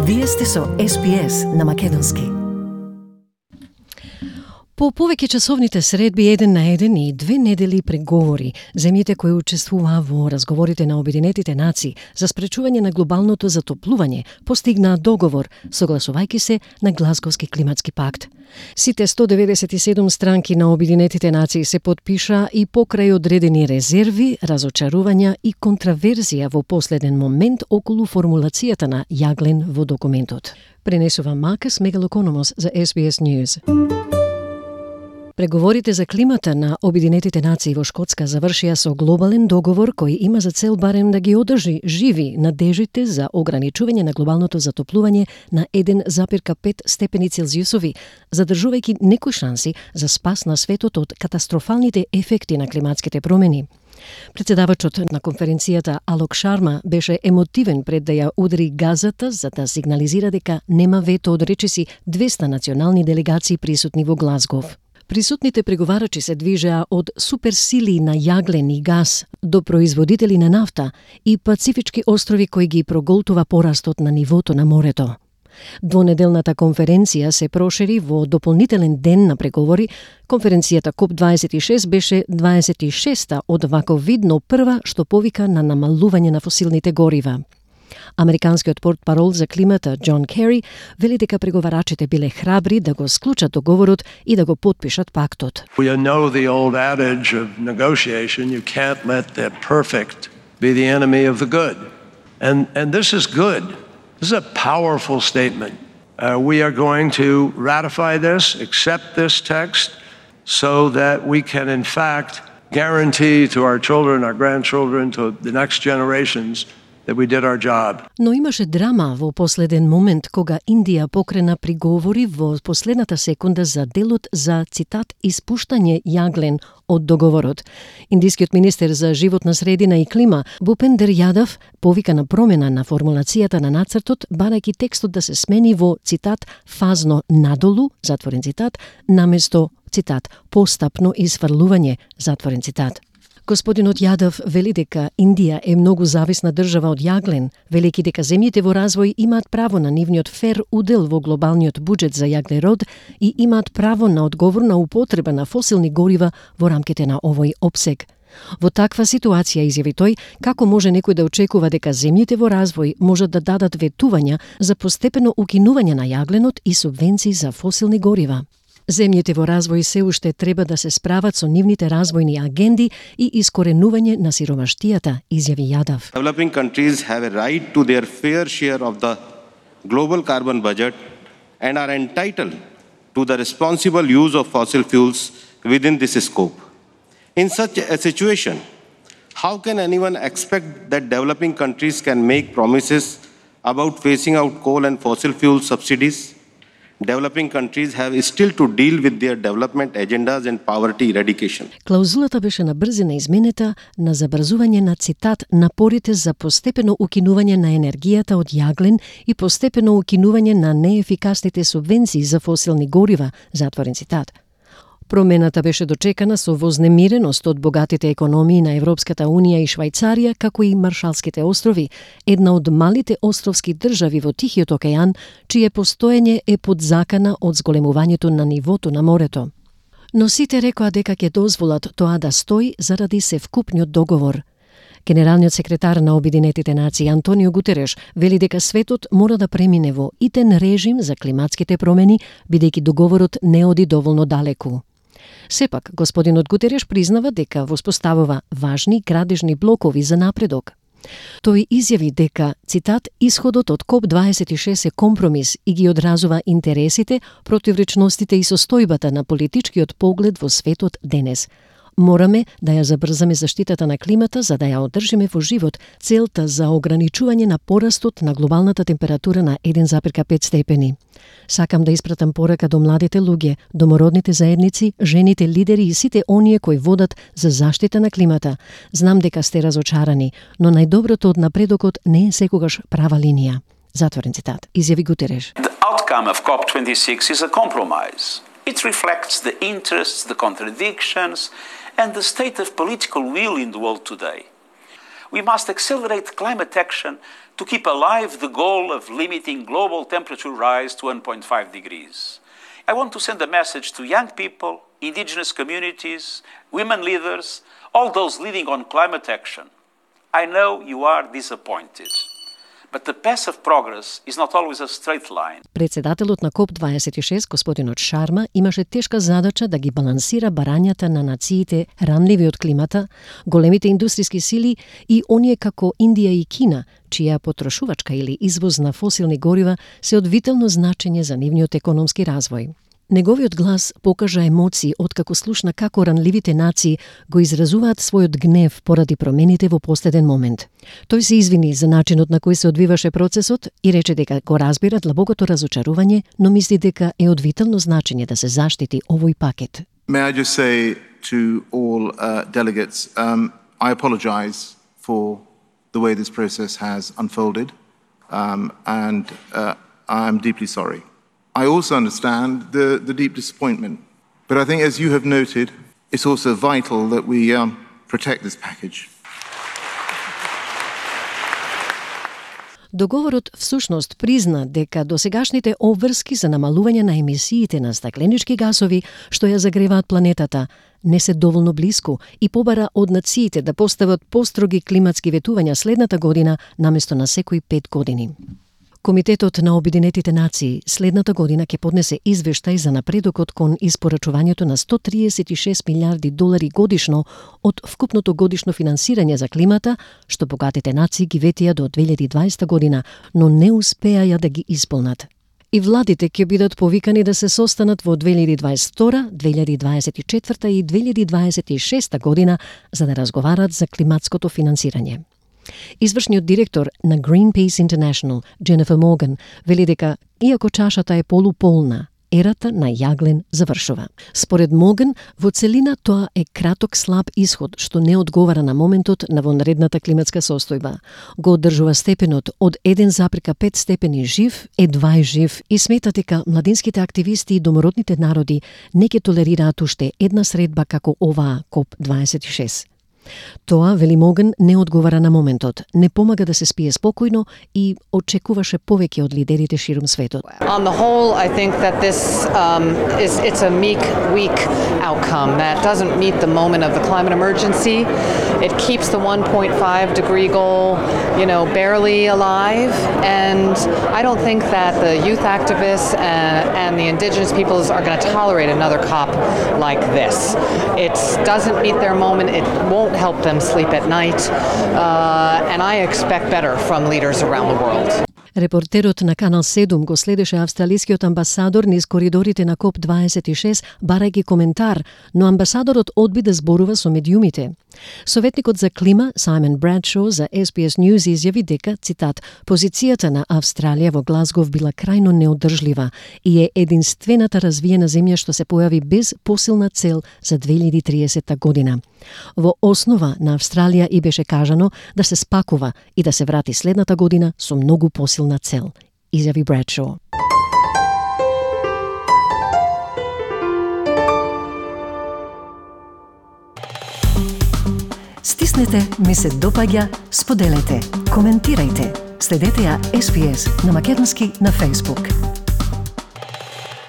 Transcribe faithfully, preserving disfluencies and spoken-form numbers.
Вие сте со Ес Би Ес на Македонски. По повеќе часовните средби еден на еден и две недели преговори, земјите кои учествуваа во разговорите на Обединетите нации за спречување на глобалното затоплување постигнаа договор, согласувајќи се на Глазговски климатски пакт. Сите сто деветдесет и седум странки на Обединетите нации се потпиша и покрај одредени резерви, разочарувања и контраверзија во последен момент околу формулацијата на Јаглен во документот. Пренесува Макас Мегалокономос за Ес Би Ес News. Преговорите за климата на Обединетите нации во Шкотска завршија со глобален договор кој има за цел барем да ги одржи живи надежите за ограничување на глобалното затоплување на еден зарез пет степени Целзиусови, задржувајќи некои шанси за спас на светот од катастрофалните ефекти на климатските промени. Председавачот на конференцијата Алок Шарма беше емотивен пред да ја удари газата за да сигнализира дека нема вето од речиси двеста национални делегации присутни во Глазгов. Присутните преговарачи се движеа од суперсили на јаглен и газ до производители на нафта и Пацифички острови кои ги проголтува порастот на нивото на морето. Двонеделната конференција се прошири во дополнителен ден на преговори. Конференцијата Коп дваесет и шест беше дваесет и шеста од вако видно прва што повика на намалување на фосилните горива. Американскиот портпарол за климата Џон Кери вели дека преговарачите биле храбри да го склучат договорот и да го потпишат пактот. We know the old adage of negotiation, you can't let the perfect be the enemy of the good. And and this is good. This is a powerful statement. Uh, we are going to ratify this, accept this text so that we can in fact guarantee to our children, our grandchildren, to the next generations that we did our job. Но имаше драма во последен момент кога Индија покрена приговори во последната секунда за делот за, цитат, испуштање јаглен од договорот. Индискиот министер за животна средина и клима Бупендер Јадав повика на промена на формулацијата на нацртот, барајќи текстот да се смени во, цитат, фазно надолу, затворен цитат, наместо, цитат, постапно изфрлување, затворен цитат. Господинот Јадав вели дека Индија е многу зависна држава од јаглен, велики дека земјите во развој имаат право на нивниот фер удел во глобалниот буџет за јаглерод и имаат право на одговорна употреба на фосилни горива во рамките на овој опсег. Во таква ситуација, изјави тој, како може некој да очекува дека земјите во развој можат да дадат ветувања за постепено укинување на јагленот и субвенции за фосилни горива. Земјите во развој се уште треба да се справат со нивните развојни агенди и искоренување на сиромаштијата, изјави Јадав. Developing countries have a right to their fair share of the global carbon budget and are entitled to the responsible use of fossil fuels within this scope. In such a situation, how can anyone expect that developing countries can make promises about phasing out coal and fossil fuel subsidies? Developing countries have still to deal with their development agendas and poverty eradication. Клаузулата беше на брзина изменета на забрзување на, цитат, напорите за постепено укинување на енергијата од јаглен и постепено укинување на неефикасните субвенции за фосилни горива, затворен цитат. Промената беше дочекана со вознемиреност од богатите економии на Европската унија и Швајцарија, како и Маршалските острови, една од малите островски држави во Тихиот океан, чие постоење е под закана од зголемувањето на нивото на морето. Но сите рекоа дека ќе дозволат тоа да стои заради севкупниот договор. Генералниот секретар на Обединетите нации Антонио Гутереш вели дека светот мора да премине во итен режим за климатските промени, бидејќи договорот не оди доволно далеку. Сепак, господинот Гутереш признава дека воспоставува важни градежни блокови за напредок. Тој изјави дека, цитат, исходот од Коп дваесет и шест е компромис и ги одразува интересите, противречностите и состојбата на политичкиот поглед во светот денес. Мораме да ја забрзаме заштитата на климата за да ја одржиме во живот целта за ограничување на порастот на глобалната температура на еден зарез пет степени. Сакам да испратам порака до младите луѓе, домородните заедници, жените лидери и сите оние кои водат за заштита на климата. Знам дека сте разочарани, но најдоброто од напредокот не е секогаш права линија. Затворен цитат, изјави Гутереш. The outcome of COP twenty-six is a compromise. It reflects the interests, the contradictions, and the state of political will in the world today. We must accelerate climate action to keep alive the goal of limiting global temperature rise to one point five degrees. I want to send a message to young people, indigenous communities, women leaders, all those leading on climate action. I know you are disappointed, but the path of progress is not always a straight line. Председателот на коп дваесет и шест, господинот Шарма, имаше тешка задача да ги балансира барањата на нациите ранливи од климата, големите индустријски сили и оние како Индија и Кина, чија потрошувачка или извоз на фосилни горива се од витално значење за нивниот економски развој. Неговиот глас покажа емоции откако слушна како ранливите нации го изразуваат својот гнев поради промените во последен момент. Тој се извини за начинот на кој се одвиваше процесот и рече дека го разбира длабокото разочарување, но мисли дека е од витално значење да се заштити овој пакет. May I just say to all uh, delegates, um, I apologize for the way this process has unfolded, um, and uh, I'm deeply sorry. I also understand the, the deep disappointment, but I think, as you have noted, it's also vital that we um, protect this package. Договорот всушност призна дека досегашните обврски за намалување на емисиите на стакленички гасови што ја загреваат планетата не се доволно блиску и побара од нациите да постават построги климатски ветувања следната година наместо на секои пет години. Комитетот на Обединетите нации следната година ќе поднесе извештај за напредокот кон испорачувањето на сто триесет и шест милиарди долари годишно од вкупното годишно финансирање за климата, што богатите нации ги ветија до две илјади и дваесета година, но не успеаја да ги исполнат. И владите ќе бидат повикани да се состанат во две илјади дваесет и втора, две илјади дваесет и четврта и две илјади дваесет и шеста година за да разговарат за климатското финансирање. Извршниот директор на Greenpeace International, Jennifer Morgan, вели дека, иако чашата е полуполна, ерата на јаглен завршува. Според Моган, во целина тоа е краток слаб исход што не одговара на моментот на вонредната климатска состојба. Го одржува степенот од еден запрека пет степени жив, едва е жив и смета дека младинските активисти и домородните народи не ќе толерираат уште една средба како оваа коп дваесет и шест. Тоа, вели Моган, не одговара на моментот, не помага да се спие спокојно и очекуваше повеќе од лидерите ширум светот. On the whole, I think that this um, is it's a meek, weak outcome that doesn't meet the moment of the climate emergency. It keeps the one point five degree goal, you know, barely alive, and I don't think that the youth activists and, and the indigenous peoples are going to tolerate another COP like this. It doesn't meet their moment. It won't help them sleep at night, uh, and I expect better from leaders around the world. Репортерот на Канал седум го следеше австралискиот амбасадор низ коридорите на коп дваесет и шест барајќи коментар, но амбасадорот одби да зборува со медиумите. Советникот за клима Саймон Брадшо за Ес Би Ес News изјави дека, цитат, позицијата на Австралија во Глазгов била крајно неодржлива и е единствената развиена земја што се појави без посилна цел за две илјади и триесета година. Во основа на Австралија и беше кажано да се спакува и да се врати следната година со многу посилна цел, изјави Брадшо. Стиснете, ми се допаѓа, споделете, коментирајте. Следете ја Ес Би Ес на македонски на Facebook.